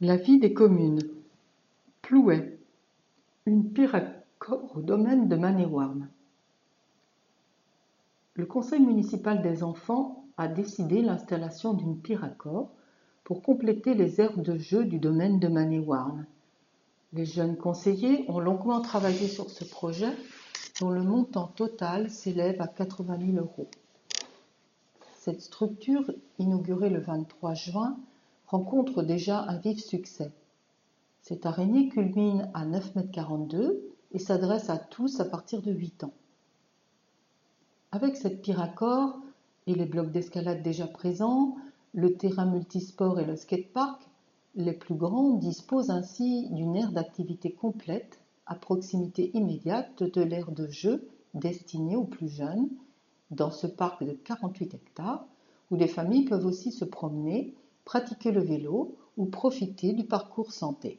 La vie des communes. Plouay. Une pire accord au domaine de Manéouarn. Le conseil municipal des enfants a décidé l'installation d'une pire accord pour compléter les aires de jeu du domaine de Manéouarn. Les jeunes conseillers ont longuement travaillé sur ce projet dont le montant total s'élève à 80 000 €. Cette structure, inaugurée le 23 juin, rencontre déjà un vif succès. Cette araignée culmine à 9,42 m et s'adresse à tous à partir de 8 ans. Avec cette pire accord et les blocs d'escalade déjà présents, le terrain multisport et le skatepark, les plus grands disposent ainsi d'une aire d'activité complète à proximité immédiate de l'aire de jeu destinée aux plus jeunes, dans ce parc de 48 hectares, où les familles peuvent aussi se promener, pratiquer le vélo ou profiter du parcours santé.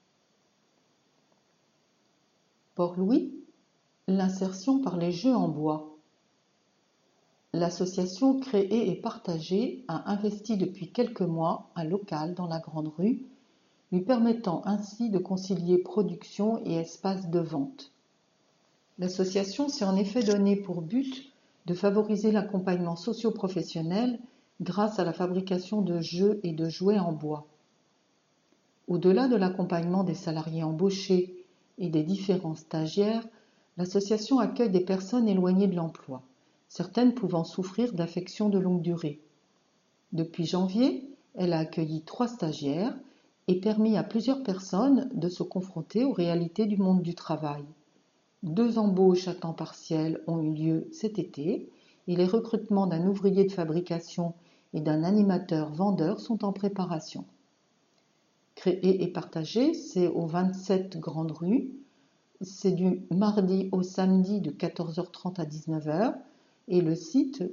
Port-Louis, l'insertion par les jeux en bois. L'association Créer et Partager a investi depuis quelques mois un local dans la Grande Rue, lui permettant ainsi de concilier production et espace de vente. L'association s'est en effet donné pour but de favoriser l'accompagnement socio-professionnel grâce à la fabrication de jeux et de jouets en bois. Au-delà de l'accompagnement des salariés embauchés et des différents stagiaires, l'association accueille des personnes éloignées de l'emploi, certaines pouvant souffrir d'affections de longue durée. Depuis janvier, elle a accueilli 3 stagiaires et permis à plusieurs personnes de se confronter aux réalités du monde du travail. 2 embauches à temps partiel ont eu lieu cet été et les recrutements d'un ouvrier de fabrication et d'un animateur-vendeur sont en préparation. Créer et partager, c'est au 27 Grande Rue, c'est du mardi au samedi de 14h30 à 19h et le site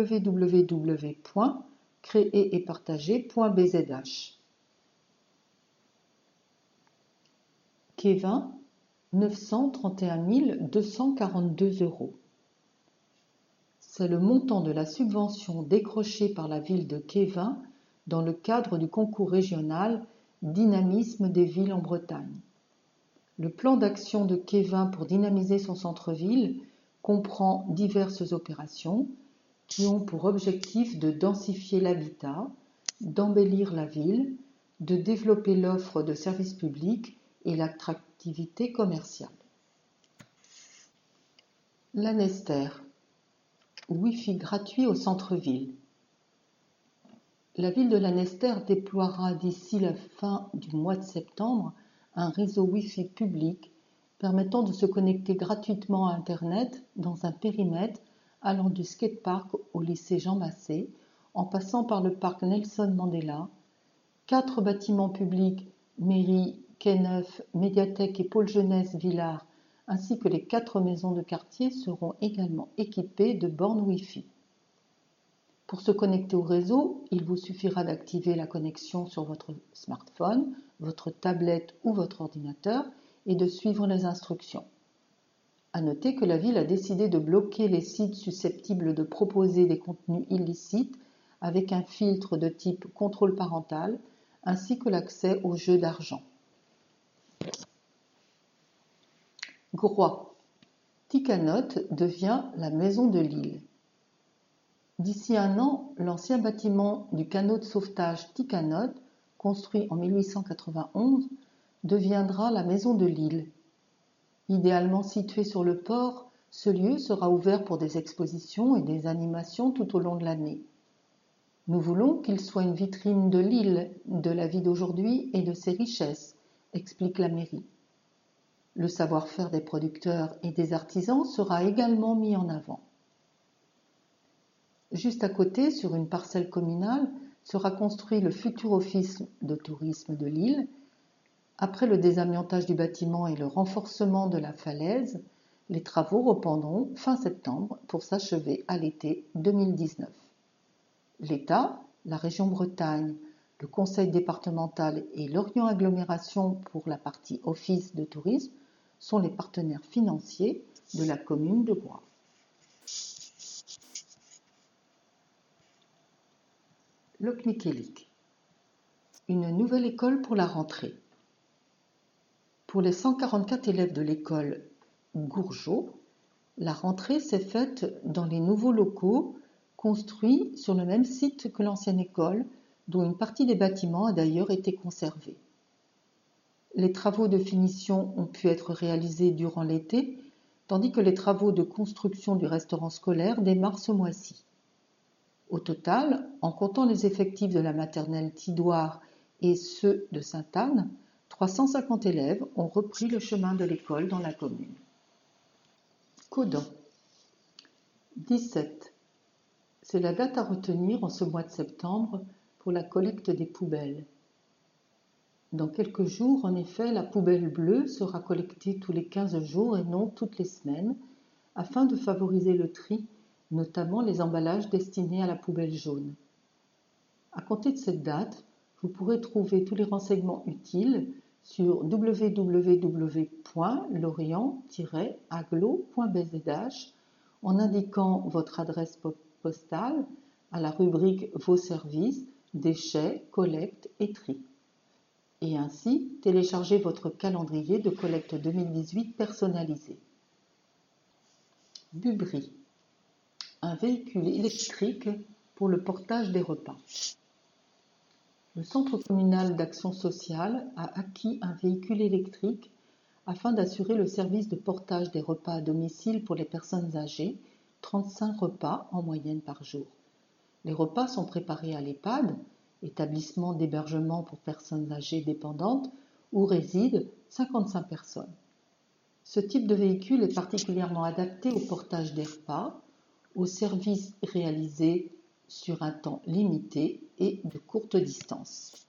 www.créeretpartager.bzh. Quai 20, 931 242 €. C'est le montant de la subvention décrochée par la ville de Quai 20 dans le cadre du concours régional Dynamisme des villes en Bretagne. Le plan d'action de Quai 20 pour dynamiser son centre-ville comprend diverses opérations qui ont pour objectif de densifier l'habitat, d'embellir la ville, de développer l'offre de services publics et l'attractivité commerciale. Lanester. Wi-Fi gratuit au centre-ville. La ville de Lanester déploiera d'ici la fin du mois de septembre un réseau Wi-Fi public permettant de se connecter gratuitement à Internet dans un périmètre allant du skatepark au lycée Jean Massé, en passant par le parc Nelson Mandela. 4 bâtiments publics, mairie, quai neuf, médiathèque et pôle jeunesse Villars, ainsi que les 4 maisons de quartier seront également équipées de bornes Wi-Fi. Pour se connecter au réseau, il vous suffira d'activer la connexion sur votre smartphone, votre tablette ou votre ordinateur et de suivre les instructions. À noter que la ville a décidé de bloquer les sites susceptibles de proposer des contenus illicites avec un filtre de type contrôle parental ainsi que l'accès aux jeux d'argent. Groix. Ticanot devient la maison de l'île. D'ici un an, l'ancien bâtiment du canot de sauvetage Ticanot, construit en 1891, deviendra la maison de l'île. Idéalement situé sur le port, ce lieu sera ouvert pour des expositions et des animations tout au long de l'année. Nous voulons qu'il soit une vitrine de l'île, de la vie d'aujourd'hui et de ses richesses, explique la mairie. Le savoir-faire des producteurs et des artisans sera également mis en avant. Juste à côté, sur une parcelle communale, sera construit le futur office de tourisme de l'île. Après le désamiantage du bâtiment et le renforcement de la falaise, les travaux reprendront fin septembre pour s'achever à l'été 2019. L'État, la région Bretagne, le conseil départemental et l'Orient Agglomération pour la partie office de tourisme sont les partenaires financiers de la commune de Groix. Locmiquélic. Une nouvelle école pour la rentrée. Pour les 144 élèves de l'école Gourgeot, la rentrée s'est faite dans les nouveaux locaux construits sur le même site que l'ancienne école, dont une partie des bâtiments a d'ailleurs été conservée. Les travaux de finition ont pu être réalisés durant l'été, tandis que les travaux de construction du restaurant scolaire démarrent ce mois-ci. Au total, en comptant les effectifs de la maternelle Tidouar et ceux de Sainte-Anne, 350 élèves ont repris le chemin de l'école dans la commune. Caudan. 17. C'est la date à retenir en ce mois de septembre pour la collecte des poubelles. Dans quelques jours, en effet, la poubelle bleue sera collectée tous les 15 jours et non toutes les semaines, afin de favoriser le tri, notamment les emballages destinés à la poubelle jaune. À compter de cette date, vous pourrez trouver tous les renseignements utiles sur www.lorient-aglo.bzh en indiquant votre adresse postale à la rubrique Vos services, déchets, collecte et tri. Et ainsi télécharger votre calendrier de collecte 2018 personnalisé. Bubry, un véhicule électrique pour le portage des repas. Le Centre communal d'action sociale a acquis un véhicule électrique afin d'assurer le service de portage des repas à domicile pour les personnes âgées, 35 repas en moyenne par jour. Les repas sont préparés à l'EHPAD, établissement d'hébergement pour personnes âgées dépendantes, où résident 55 personnes. Ce type de véhicule est particulièrement adapté au portage des repas, aux services réalisés sur un temps limité et de courte distance.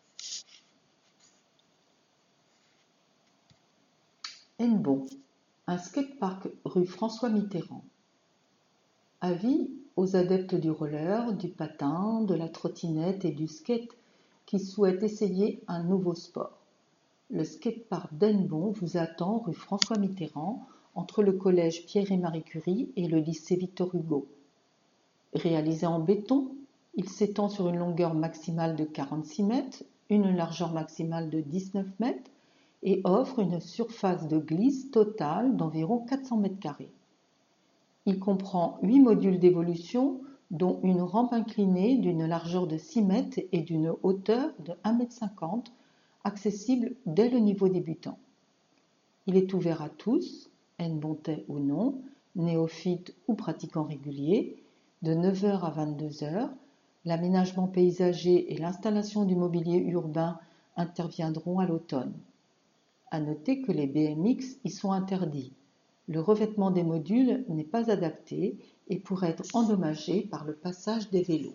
Hennebont, un skatepark rue François Mitterrand. Avis aux adeptes du roller, du patin, de la trottinette et du skate qui souhaitent essayer un nouveau sport. Le skatepark d'Hennebont vous attend rue François Mitterrand, entre le collège Pierre et Marie Curie et le lycée Victor Hugo. Réalisé en béton, il s'étend sur une longueur maximale de 46 mètres, une largeur maximale de 19 mètres et offre une surface de glisse totale d'environ 400 mètres carrés. Il comprend 8 modules d'évolution, dont une rampe inclinée d'une largeur de 6 mètres et d'une hauteur de 1,50 m, accessible dès le niveau débutant. Il est ouvert à tous, hennebontais ou non, néophytes ou pratiquants réguliers, de 9h à 22h. L'aménagement paysager et l'installation du mobilier urbain interviendront à l'automne. À noter que les BMX y sont interdits. Le revêtement des modules n'est pas adapté et pourrait être endommagé par le passage des vélos.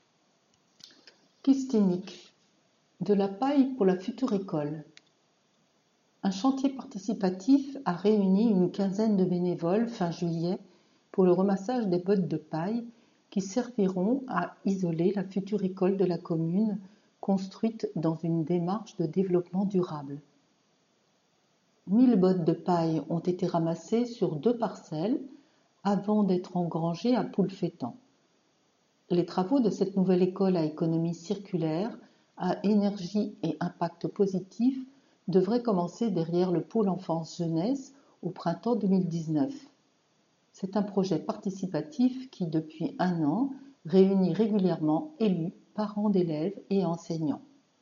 Kistinic, de la paille pour la future école. Un chantier participatif a réuni une quinzaine de bénévoles fin juillet pour le ramassage des bottes de paille qui serviront à isoler la future école de la commune construite dans une démarche de développement durable. 1000 bottes de paille ont été ramassées sur 2 parcelles avant d'être engrangées à Poulfétan. Les travaux de cette nouvelle école à économie circulaire, à énergie et impact positif devraient commencer derrière le pôle enfance-jeunesse au printemps 2019. C'est un projet participatif qui, depuis 1 an, réunit régulièrement élus, parents d'élèves et enseignants.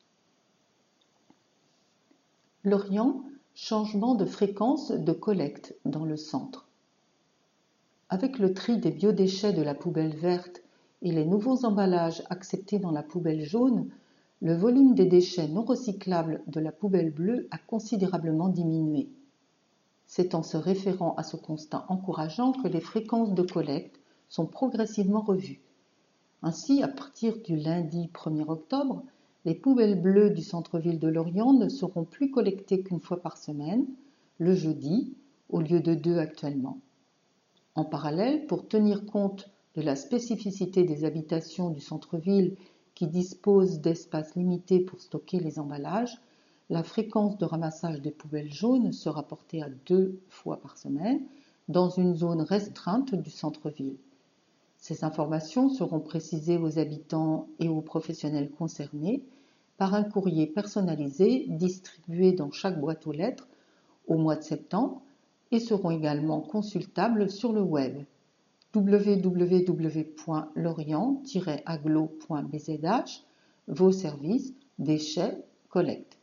Lorient, changement de fréquence de collecte dans le centre. Avec le tri des biodéchets de la poubelle verte et les nouveaux emballages acceptés dans la poubelle jaune, le volume des déchets non recyclables de la poubelle bleue a considérablement diminué. C'est en se référant à ce constat encourageant que les fréquences de collecte sont progressivement revues. Ainsi, à partir du lundi 1er octobre, les poubelles bleues du centre-ville de Lorient ne seront plus collectées qu'une fois par semaine, le jeudi, au lieu de 2 actuellement. En parallèle, pour tenir compte de la spécificité des habitations du centre-ville qui disposent d'espaces limités pour stocker les emballages, la fréquence de ramassage des poubelles jaunes sera portée à 2 fois par semaine dans une zone restreinte du centre-ville. Ces informations seront précisées aux habitants et aux professionnels concernés par un courrier personnalisé distribué dans chaque boîte aux lettres au mois de septembre et seront également consultables sur le web www.lorient-aglo.bzh, vos services, déchets, collecte.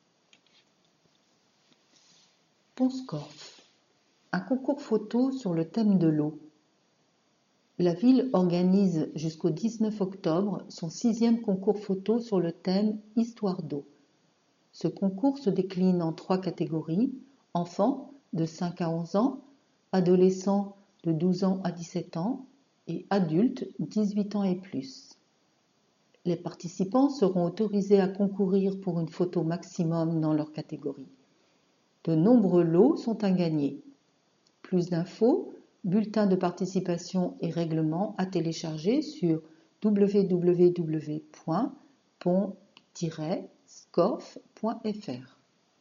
Pont-Scorff, un concours photo sur le thème de l'eau. La ville organise jusqu'au 19 octobre son 6e concours photo sur le thème Histoire d'eau. Ce concours se décline en 3 catégories: enfants de 5 à 11 ans, adolescents de 12 ans à 17 ans et adultes 18 ans et plus. Les participants seront autorisés à concourir pour une photo maximum dans leur catégorie. De nombreux lots sont à gagner. Plus d'infos, bulletin de participation et règlement à télécharger sur www.pont-scorff.fr.